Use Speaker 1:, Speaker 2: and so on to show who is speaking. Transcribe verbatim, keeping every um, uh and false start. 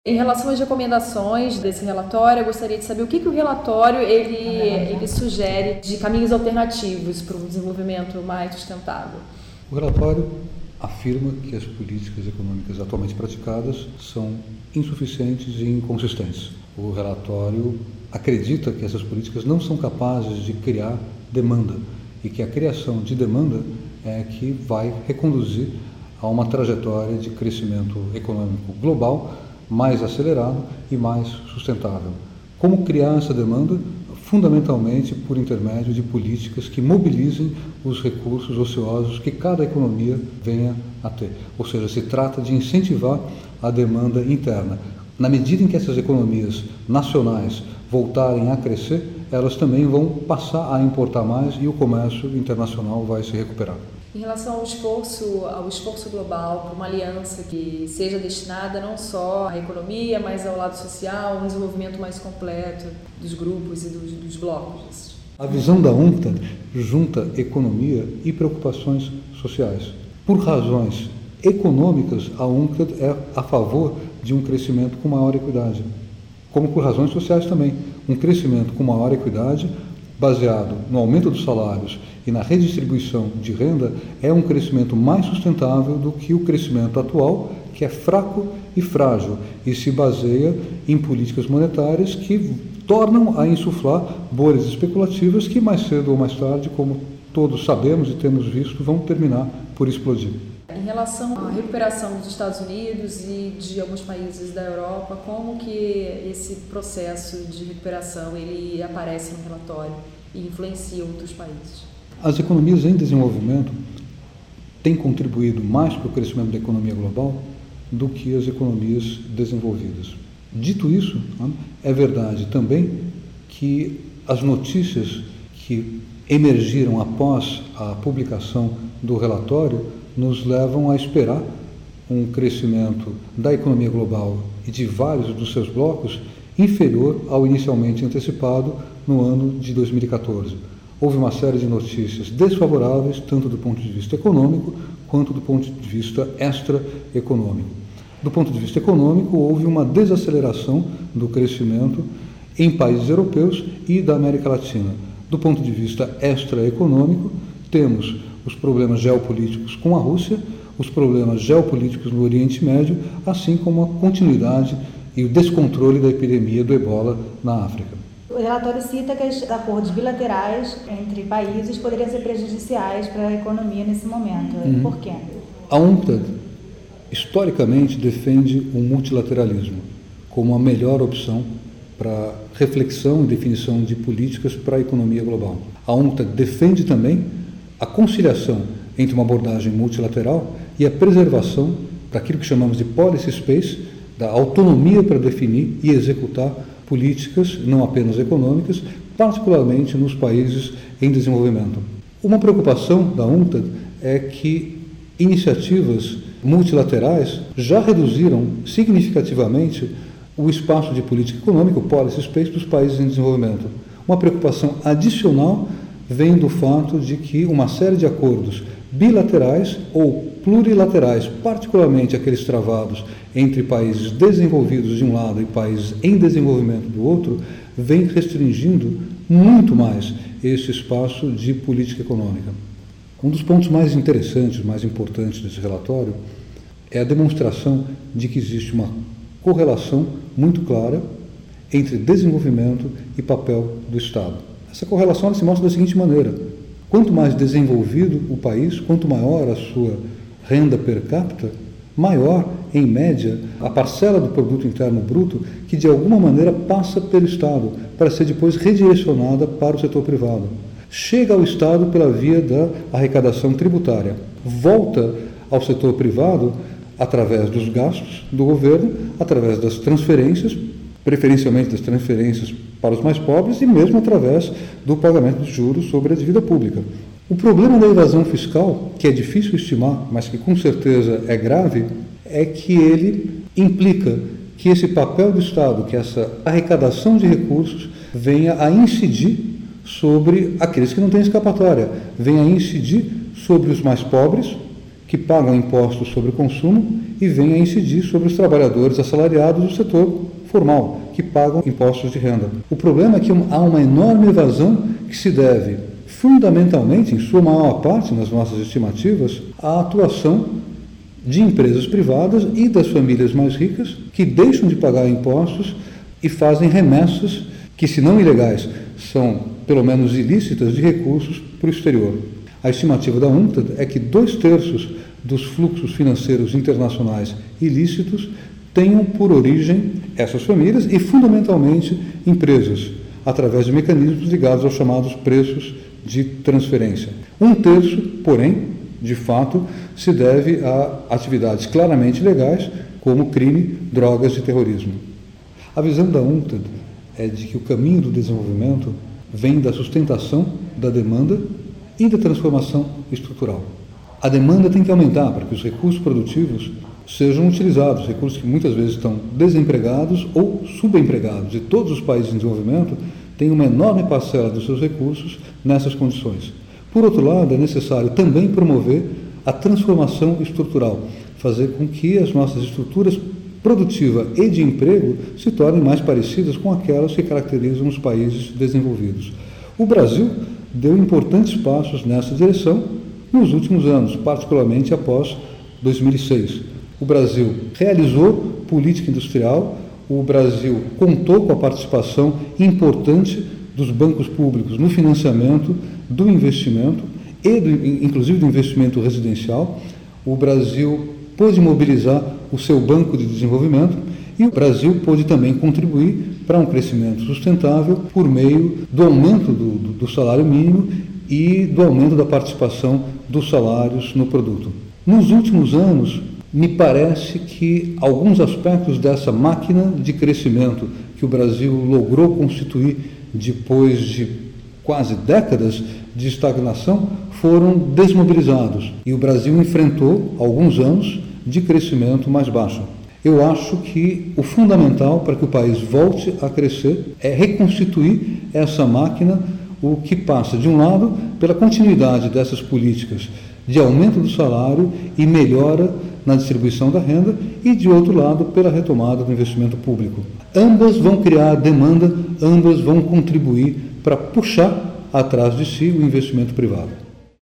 Speaker 1: Em relação às recomendações desse relatório, eu gostaria de saber o que, que o relatório ele, ele sugere de caminhos alternativos para um desenvolvimento mais sustentável.
Speaker 2: O relatório afirma que as políticas econômicas atualmente praticadas são insuficientes e inconsistentes. O relatório acredita que essas políticas não são capazes de criar demanda e que a criação de demanda é que vai reconduzir a uma trajetória de crescimento econômico global mais acelerado e mais sustentável. Como criar essa demanda? Fundamentalmente por intermédio de políticas que mobilizem os recursos ociosos que cada economia venha a ter. Ou seja, se trata de incentivar a demanda interna. Na medida em que essas economias nacionais voltarem a crescer, elas também vão passar a importar mais e o comércio internacional vai se recuperar.
Speaker 1: Em relação ao esforço, ao esforço global para uma aliança que seja destinada não só à economia, mas ao lado social, um desenvolvimento mais completo dos grupos e dos, dos blocos.
Speaker 2: A visão da UNCTAD junta economia e preocupações sociais. Por razões econômicas, a UNCTAD é a favor de um crescimento com maior equidade, como por razões sociais também. Um crescimento com maior equidade, baseado no aumento dos salários e na redistribuição de renda, é um crescimento mais sustentável do que o crescimento atual, que é fraco e frágil e se baseia em políticas monetárias que tornam a insuflar bolhas especulativas que mais cedo ou mais tarde, como todos sabemos e temos visto, vão terminar por explodir.
Speaker 1: Em relação à recuperação dos Estados Unidos e de alguns países da Europa, como que esse processo de recuperação ele aparece no relatório e influencia outros países?
Speaker 2: As economias em desenvolvimento têm contribuído mais para o crescimento da economia global do que as economias desenvolvidas. Dito isso, é verdade também que as notícias que emergiram após a publicação do relatório nos levam a esperar um crescimento da economia global e de vários dos seus blocos inferior ao inicialmente antecipado no ano de dois mil e catorze. Houve uma série de notícias desfavoráveis, tanto do ponto de vista econômico, quanto do ponto de vista extra-econômico. Do ponto de vista econômico, houve uma desaceleração do crescimento em países europeus e da América Latina. Do ponto de vista extra-econômico, temos os problemas geopolíticos com a Rússia, os problemas geopolíticos no Oriente Médio, assim como a continuidade e o descontrole da epidemia do ebola na África.
Speaker 3: O relatório cita que os acordos bilaterais entre países poderiam ser prejudiciais para a economia nesse momento. Uhum. Por quê?
Speaker 2: A UNCTAD, historicamente, defende o multilateralismo como a melhor opção para reflexão e definição de políticas para a economia global. A UNCTAD defende também a conciliação entre uma abordagem multilateral e a preservação daquilo que chamamos de policy space, da autonomia para definir e executar políticas não apenas econômicas, particularmente nos países em desenvolvimento. Uma preocupação da UNCTAD é que iniciativas multilaterais já reduziram significativamente o espaço de política econômica, o policy space, dos países em desenvolvimento. Uma preocupação adicional vem do fato de que uma série de acordos bilaterais ou plurilaterais, particularmente aqueles travados entre países desenvolvidos de um lado e países em desenvolvimento do outro, vem restringindo muito mais esse espaço de política econômica. Um dos pontos mais interessantes, mais importantes desse relatório é a demonstração de que existe uma correlação muito clara entre desenvolvimento e papel do Estado. Essa correlação ela se mostra da seguinte maneira: quanto mais desenvolvido o país, quanto maior a sua renda per capita, maior, em média, a parcela do produto interno bruto que de alguma maneira passa pelo Estado para ser depois redirecionada para o setor privado. Chega ao Estado pela via da arrecadação tributária, volta ao setor privado através dos gastos do governo, através das transferências, preferencialmente das transferências para os mais pobres e mesmo através do pagamento de juros sobre a dívida pública. O problema da evasão fiscal, que é difícil estimar, mas que com certeza é grave, é que ele implica que esse papel do Estado, que essa arrecadação de recursos, venha a incidir sobre aqueles que não têm escapatória, venha a incidir sobre os mais pobres, que pagam impostos sobre o consumo, e vem a incidir sobre os trabalhadores assalariados do setor formal, que pagam impostos de renda. O problema é que há uma enorme evasão que se deve, fundamentalmente, em sua maior parte, nas nossas estimativas, à atuação de empresas privadas e das famílias mais ricas que deixam de pagar impostos e fazem remessas que, se não ilegais, são pelo menos ilícitas, de recursos para o exterior. A estimativa da UNCTAD é que dois terços dos fluxos financeiros internacionais ilícitos tenham por origem essas famílias e, fundamentalmente, empresas, através de mecanismos ligados aos chamados preços de transferência. Um terço, porém, de fato, se deve a atividades claramente legais, como crime, drogas e terrorismo. A visão da UNCTAD é de que o caminho do desenvolvimento vem da sustentação da demanda e da transformação estrutural. A demanda tem que aumentar para que os recursos produtivos sejam utilizados, recursos que muitas vezes estão desempregados ou subempregados, e todos os países em desenvolvimento têm uma enorme parcela dos seus recursos nessas condições. Por outro lado, é necessário também promover a transformação estrutural, fazer com que as nossas estruturas produtiva e de emprego se tornem mais parecidas com aquelas que caracterizam os países desenvolvidos. O Brasil deu importantes passos nessa direção nos últimos anos, particularmente após dois mil e seis. O Brasil realizou política industrial, o Brasil contou com a participação importante dos bancos públicos no financiamento do investimento e, do, inclusive, do investimento residencial. O Brasil pôde mobilizar o seu banco de desenvolvimento e o Brasil pôde também contribuir para um crescimento sustentável por meio do aumento do, do, do salário mínimo e do aumento da participação dos salários no produto. Nos últimos anos, me parece que alguns aspectos dessa máquina de crescimento que o Brasil logrou constituir depois de quase décadas de estagnação foram desmobilizados e o Brasil enfrentou alguns anos de crescimento mais baixo. Eu acho que o fundamental para que o país volte a crescer é reconstituir essa máquina, o que passa, de um lado, pela continuidade dessas políticas de aumento do salário e melhora na distribuição da renda, e, de outro lado, pela retomada do investimento público. Ambas vão criar demanda, ambas vão contribuir para puxar atrás de si o investimento privado.